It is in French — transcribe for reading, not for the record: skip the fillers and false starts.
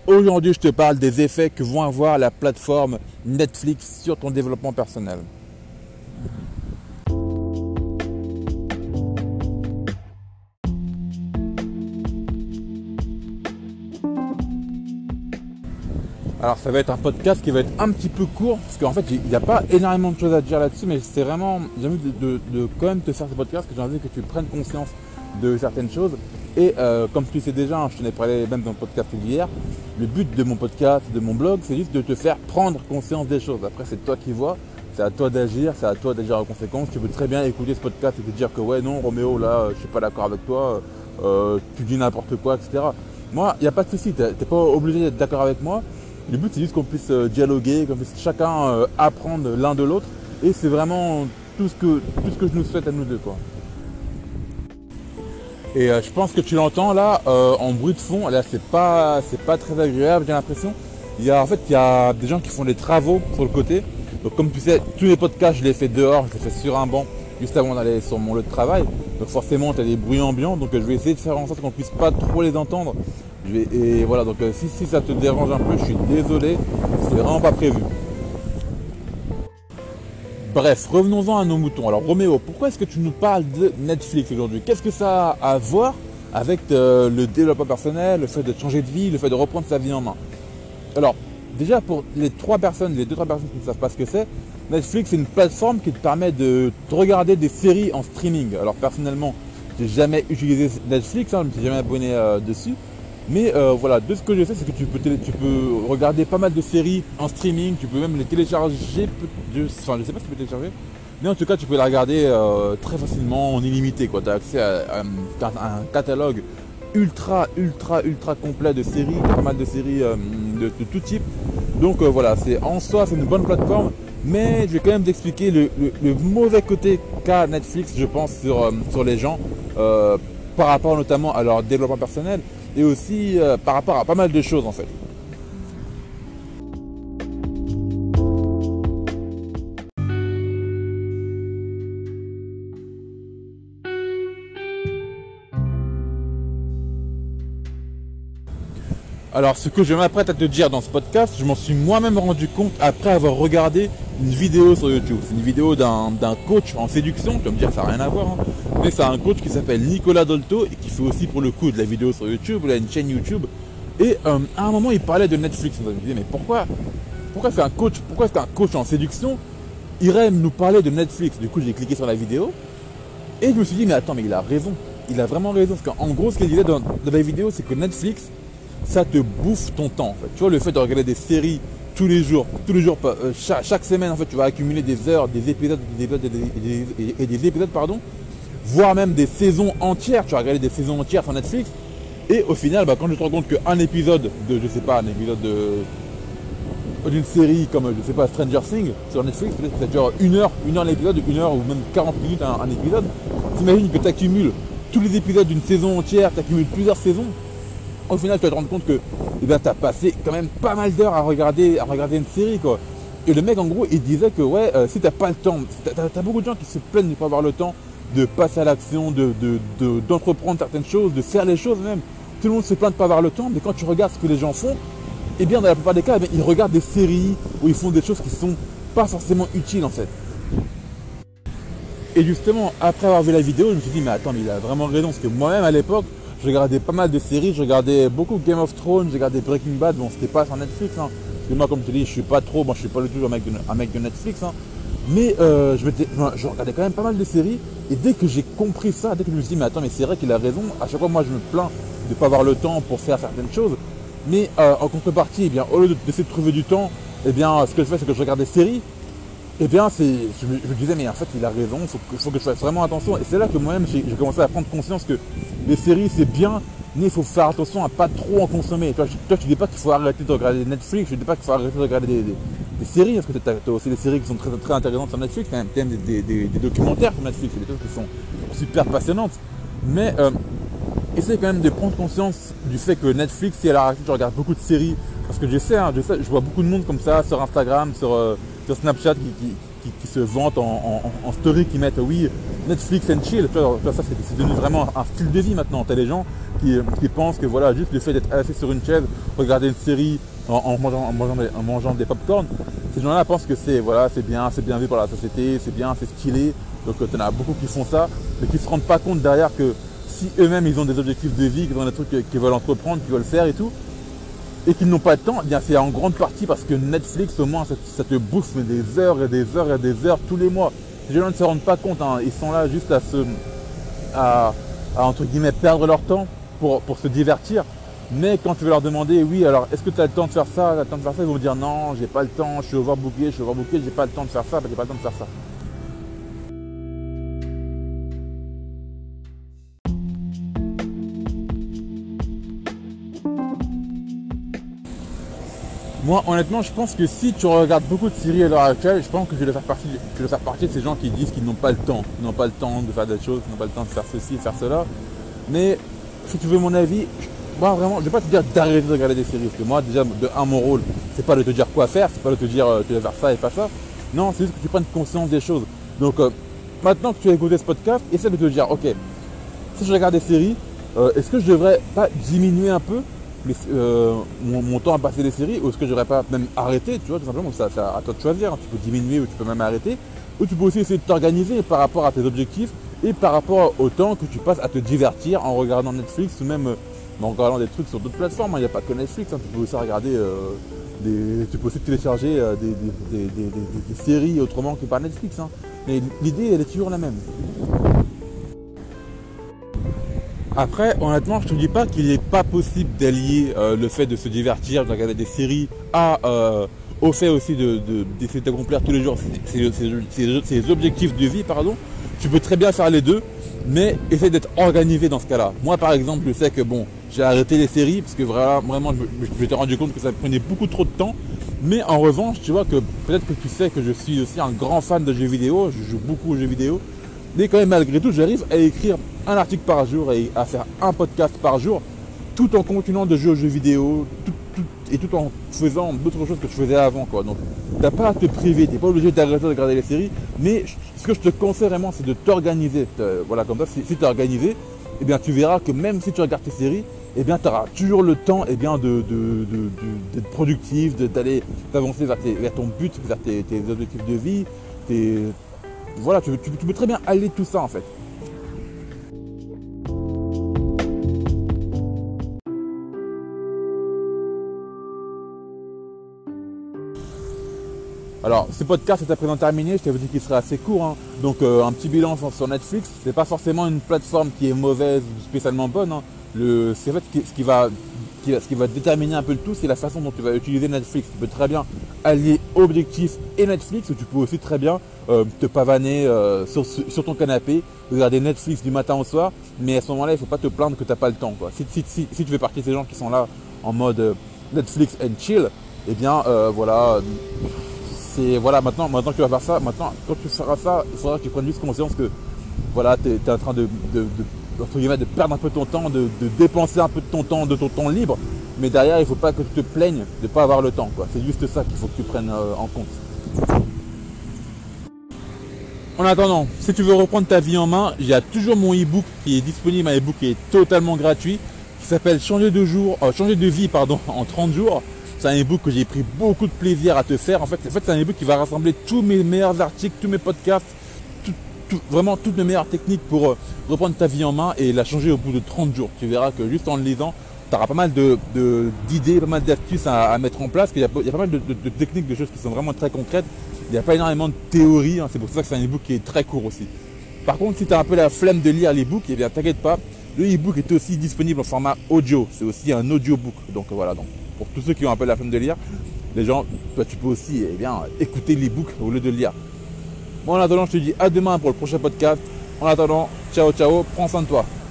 Aujourd'hui, je te parle des effets que vont avoir la plateforme Netflix sur ton développement personnel. Alors ça va être un podcast qui va être un petit peu court parce qu'en fait il n'y a pas énormément de choses à dire là-dessus, mais c'est vraiment, j'ai envie de quand même te faire ce podcast, que j'ai envie que tu prennes conscience de certaines choses. Et comme tu sais déjà, je t'en ai parlé même dans le podcast d'hier, le but de mon podcast, de mon blog, c'est juste de te faire prendre conscience des choses. Après c'est toi qui vois, c'est à toi d'agir, c'est à toi d'agir en conséquence. Tu peux très bien écouter ce podcast et te dire que ouais non Roméo là je suis pas d'accord avec toi, tu dis n'importe quoi, etc. Moi il n'y a pas de souci, t'es pas obligé d'être d'accord avec moi. Le but c'est juste qu'on puisse dialoguer, qu'on puisse chacun apprendre l'un de l'autre, et c'est vraiment tout ce que je nous souhaite à nous deux, quoi. Et je pense que tu l'entends là en bruit de fond. Là c'est pas très agréable, j'ai l'impression. Il y a des gens qui font des travaux sur le côté. Donc comme tu sais, tous les podcasts je les fais dehors, je les fais sur un banc juste avant d'aller sur mon lieu de travail. Donc forcément tu as des bruits ambiants, donc je vais essayer de faire en sorte qu'on puisse pas trop les entendre. Et voilà, donc si ça te dérange un peu, je suis désolé, c'est vraiment pas prévu. Bref, revenons-en à nos moutons. Alors Roméo, pourquoi est-ce que tu nous parles de Netflix aujourd'hui? Qu'est-ce que ça a à voir avec le développement personnel, le fait de changer de vie, le fait de reprendre sa vie en main? Alors, déjà pour les deux, trois personnes qui ne savent pas ce que c'est, Netflix c'est une plateforme qui te permet de regarder des séries en streaming. Alors personnellement, j'ai jamais utilisé Netflix, je ne me suis jamais abonné dessus. Mais voilà, de ce que je sais, c'est que tu peux regarder pas mal de séries en streaming, tu peux même les télécharger, je sais pas si tu peux télécharger, mais en tout cas tu peux les regarder très facilement en illimité, quoi. Tu as accès à un catalogue ultra complet de séries, pas mal de séries de tout type. Donc voilà, en soi c'est une bonne plateforme, mais je vais quand même t'expliquer le mauvais côté qu'a Netflix, je pense, sur les gens, par rapport notamment à leur développement personnel, et aussi par rapport à pas mal de choses en fait. Alors ce que je m'apprête à te dire dans ce podcast, je m'en suis moi-même rendu compte après avoir regardé une vidéo sur YouTube. C'est une vidéo d'un coach en séduction, tu vas me dire ça n'a rien à voir, hein. Mais c'est un coach qui s'appelle Nicolas Dolto et qui fait aussi pour le coup de la vidéo sur YouTube, il a une chaîne YouTube. Et à un moment il parlait de Netflix, je me disais mais pourquoi est-ce qu'un coach en séduction irait nous parler de Netflix? Du coup j'ai cliqué sur la vidéo et je me suis dit mais attends, mais il a raison, il a vraiment raison, parce qu'en gros ce qu'il disait dans la vidéo c'est que Netflix ça te bouffe ton temps en fait. Tu vois, le fait de regarder des séries tous les jours, chaque semaine en fait, tu vas accumuler des heures, des épisodes et des épisodes, pardon, voire même des saisons entières. Tu vas regarder des saisons entières sur Netflix, et au final, quand tu te rends compte qu'un épisode de, je sais pas, un épisode d'une série comme, je sais pas, Stranger Things sur Netflix, peut-être que ça dure une heure l'épisode, une heure ou même 40 minutes un épisode. T'imagines que tu accumules tous les épisodes d'une saison entière, tu accumules plusieurs saisons. Au final, tu vas te rendre compte que tu as passé quand même pas mal d'heures à regarder une série, quoi. Et le mec, en gros, il disait que ouais, si t'as pas le temps, t'as beaucoup de gens qui se plaignent de ne pas avoir le temps de passer à l'action, d'entreprendre certaines choses, de faire les choses même. Tout le monde se plaint de ne pas avoir le temps, mais quand tu regardes ce que les gens font, eh bien, dans la plupart des cas, ils regardent des séries où ils font des choses qui sont pas forcément utiles, en fait. Et justement, après avoir vu la vidéo, je me suis dit, mais attends, mais il a vraiment raison, parce que moi-même, à l'époque, je regardais pas mal de séries, je regardais beaucoup Game of Thrones, je regardais Breaking Bad, bon c'était pas sur Netflix, hein. Parce que moi comme je te dis, je suis pas du tout un mec de Netflix, hein. Mais je regardais quand même pas mal de séries, et dès que j'ai compris ça, dès que je me suis dit mais attends, mais c'est vrai qu'il a raison, à chaque fois moi je me plains de pas avoir le temps pour faire certaines choses, mais en contrepartie, eh bien, au lieu d'essayer de trouver du temps, eh bien ce que je fais c'est que je regarde des séries. Eh bien, je me disais, mais en fait, il a raison, il faut que je fasse vraiment attention. Et c'est là que moi-même, j'ai commencé à prendre conscience que les séries, c'est bien, mais il faut faire attention à pas trop en consommer. Toi, tu dis pas qu'il faut arrêter de regarder Netflix, je dis pas qu'il faut arrêter de regarder des séries, parce que tu as aussi des séries qui sont très, très intéressantes sur Netflix, quand même des documentaires sur Netflix, c'est des choses qui sont super passionnantes. Mais essaye quand même de prendre conscience du fait que Netflix, si elle a arrêté, je regarde beaucoup de séries, parce que je sais, je vois beaucoup de monde comme ça sur Instagram, sur Snapchat qui se vantent en story, qui mettent oui, Netflix and chill. Tu vois, ça c'est devenu vraiment un style de vie maintenant. T'as des gens qui pensent que voilà, juste le fait d'être assis sur une chaise, regarder une série en mangeant des pop-corn, ces gens-là pensent que c'est bien vu par la société, c'est bien, c'est stylé. Donc tu en as beaucoup qui font ça, mais qui ne se rendent pas compte derrière que si eux-mêmes ils ont des objectifs de vie, qu'ils ont des trucs qu'ils veulent entreprendre, qu'ils veulent faire et tout, et qu'ils n'ont pas de temps, eh bien c'est en grande partie parce que Netflix au moins ça te bouffe des heures et des heures et des heures tous les mois. Ces gens ne se rendent pas compte, hein. Ils sont là juste à entre guillemets perdre leur temps pour se divertir. Mais quand tu veux leur demander, oui, alors est-ce que tu as le temps de faire ça, ils vont dire non, j'ai pas le temps, je suis overbooké, j'ai pas le temps de faire ça, j'ai pas le temps de faire ça. Moi, honnêtement, je pense que si tu regardes beaucoup de séries à l'heure actuelle, je pense que je vais faire partie de ces gens qui disent qu'ils n'ont pas le temps, de faire des choses, qu'ils n'ont pas le temps de faire ceci, de faire cela. Mais si tu veux mon avis, moi vraiment, je vais pas te dire d'arrêter de regarder des séries, parce que moi déjà, mon rôle, c'est pas de te dire quoi faire, c'est pas de te dire tu dois faire ça et pas ça. Non, c'est juste que tu prennes conscience des choses. Donc maintenant que tu as écouté ce podcast, essaie de te dire, ok, si je regarde des séries, est-ce que je devrais pas diminuer un peu mon temps à passer des séries, ou est-ce que je devrais pas même arrêter, tu vois, tout simplement, c'est à toi de choisir, hein. Tu peux diminuer ou tu peux même arrêter, ou tu peux aussi essayer de t'organiser par rapport à tes objectifs et par rapport au temps que tu passes à te divertir en regardant Netflix ou même en regardant des trucs sur d'autres plateformes. Il n'y a pas que Netflix, hein. Tu peux aussi regarder tu peux aussi télécharger des séries autrement que par Netflix, hein. Mais l'idée elle est toujours la même. Après, honnêtement, je te dis pas qu'il n'est pas possible d'allier le fait de se divertir, de regarder des séries, au fait aussi d'essayer d'accomplir tous les jours ses objectifs de vie, pardon. Tu peux très bien faire les deux, mais essayer d'être organisé dans ce cas-là. Moi, par exemple, je sais que bon, j'ai arrêté les séries parce que vraiment, je m'étais rendu compte que ça prenait beaucoup trop de temps. Mais en revanche, tu vois que peut-être que tu sais que je suis aussi un grand fan de jeux vidéo, je joue beaucoup aux jeux vidéo. Mais quand même, malgré tout, j'arrive à écrire un article par jour et à faire un podcast par jour, tout en continuant de jouer aux jeux vidéo, tout en faisant d'autres choses que je faisais avant, quoi. Donc, t'as pas à te priver, t'es pas obligé d'arrêter de regarder les séries, mais ce que je te conseille vraiment, c'est de t'organiser. Voilà, comme ça, si tu es organisé, eh bien, tu verras que même si tu regardes tes séries, eh bien, tu auras toujours le temps, eh bien, d'être productif, d'avancer vers ton but, vers tes objectifs de vie, voilà, tu peux très bien allier tout ça en fait. Alors, ce podcast est à présent terminé, je t'avais dit qu'il serait assez court, hein. Donc un petit bilan sur Netflix, c'est pas forcément une plateforme qui est mauvaise ou spécialement bonne, hein. C'est en fait ce qui va déterminer un peu le tout, c'est la façon dont tu vas utiliser Netflix. Tu peux très bien allier objectif et Netflix, ou tu peux aussi très bien te pavaner sur ton canapé, regarder Netflix du matin au soir, mais à ce moment-là, il ne faut pas te plaindre que tu n'as pas le temps, quoi. Si tu fais partie de ces gens qui sont là en mode Netflix and chill, eh bien voilà, maintenant que tu vas faire ça, maintenant quand tu feras ça, il faudra que tu prennes juste conscience que voilà, tu es en train de perdre un peu ton temps, de dépenser un peu de ton temps libre, mais derrière il ne faut pas que tu te plaignes de ne pas avoir le temps, quoi. C'est juste ça qu'il faut que tu prennes en compte. En attendant, si tu veux reprendre ta vie en main, il y a toujours mon e-book qui est disponible, un e-book qui est totalement gratuit, qui s'appelle changer de vie en 30 jours. C'est un e-book que j'ai pris beaucoup de plaisir à te faire. En fait, c'est un e-book qui va rassembler tous mes meilleurs articles, tous mes podcasts, vraiment toutes mes meilleures techniques pour reprendre ta vie en main et la changer au bout de 30 jours. Tu verras que juste en le lisant, tu auras pas mal d'idées, pas mal d'astuces à mettre en place. Il y a pas mal de techniques, de choses qui sont vraiment très concrètes. Il n'y a pas énormément de théorie, hein. C'est pour ça que c'est un e-book qui est très court aussi. Par contre, si tu as un peu la flemme de lire l'e-book, eh bien t'inquiète pas, le e-book est aussi disponible en format audio. C'est aussi un audiobook. Donc voilà, pour tous ceux qui ont un peu la flemme de lire, les gens, toi, tu peux aussi écouter l'e-book au lieu de le lire. Bon, en attendant, je te dis à demain pour le prochain podcast. En attendant, ciao, prends soin de toi.